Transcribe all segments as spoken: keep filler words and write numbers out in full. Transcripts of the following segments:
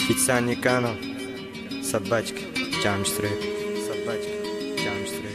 Пиццаниканов, собачки, джамстрей, собачки, джамстрей.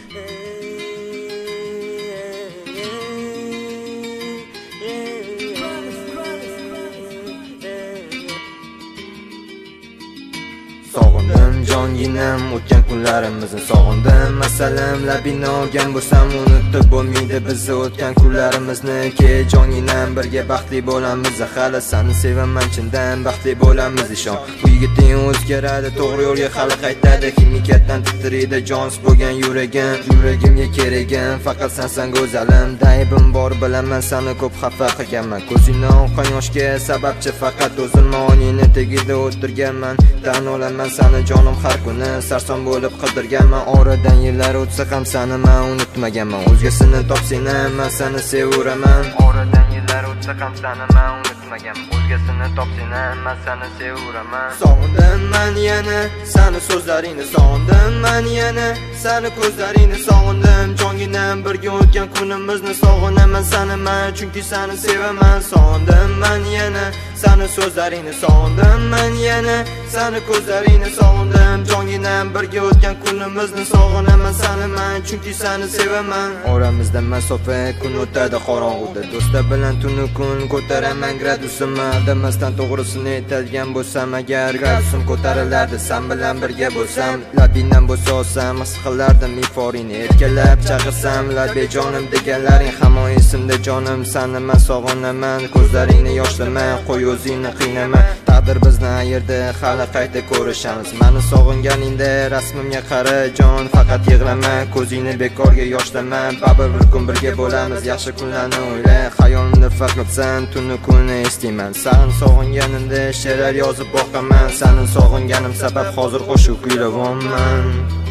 Sog'indim jonginam o'tgan kunlarimizni sog'indim masalan labingni olgan bo'lsam unutib bo'lmaydi bizni o'tgan kunlarimizni ke jonginam birga baxtli bo'lamiz hali seni sevaman chindan baxtli bo'lamiz ishon bu yigiting o'zgaradi to'g'ri yo'lga hali qaytadi kimikatdan titraydi jonsiz bo'lgan yuragim yuragimga keragim faqat sensan go'zalim daybim bor bilaman seni ko'p xafa qilganman ko'zingdan oqqan yoshga sababchi faqat o'zim oningni tagida o'tirganman tan olaman seni jonim har kuni sarson bo'lib qidirganman oradan yillar o'tsa ham seni men unutmaganman o'zgasini topsang men seni sevuraman oradan yillar o'tsa ham seni men unutmaganman o'zgasini topsang men seni sevuraman sog'indim men yana seni so'zlaringni sog'indim men yana seni ko'zlaringni sog'indim jonginam birga o'tgan kunimizni sog'inaman seni men chunki seni sevaman sog'indim men yana seni so'zlaringni sog'indim men yana seni ko'zlaringni sog'indim jonginam birga o'tgan kunimizni sog'inaman seni men chunki seni sevaman oramizda masofa kun o'tadi qorong'uda do'stlar bilan tunu kun ko'taraman gradusimni aldamasdan to'g'risini aytadigan bo'lsam agar gradusim ko'tarilardi sen bilan birga bo'lsam labingdan bo'lsa olsam his qilardim iforingni erkalab chaqirsam labey jonim deganlaring hamon esimda jonim seni men sog'inaman ko'zlaringni yoshlama qo'y o'zingni qiynama taqdir bizni ayirdi hali qayta ko'rishamiz meni sog'inganingda rasmimga qara jon faqat yig'lama ko'zingni bekorga yoshlama baribir bir kun birga bo'lamiz yaxshi kunlarni o'yla xayolimda faqat sen tunu kuni eslayman seni sog'inganimda she'rlar yozib boqaman seni sog'inganim sabab hozir qo'shiq kuylayapman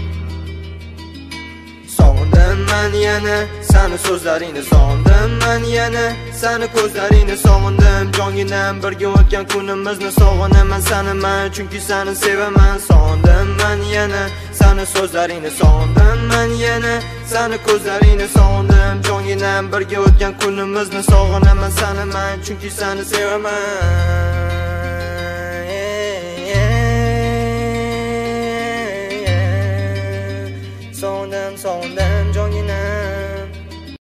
sog'indim men yana seni so'zlaringni sog'indim men yana seni ko'zlaringni sog'indim jonginam birga o'tgan kunimizni sog'inaman seni men chunki seni sevaman sog'indim men yana seni so'zlaringni sog'indim men yana seni ko'zlaringni sog'indim jonginam birga o'tgan kunimizni sog'inaman seni men chunki seni sevaman sog'indim sog'indim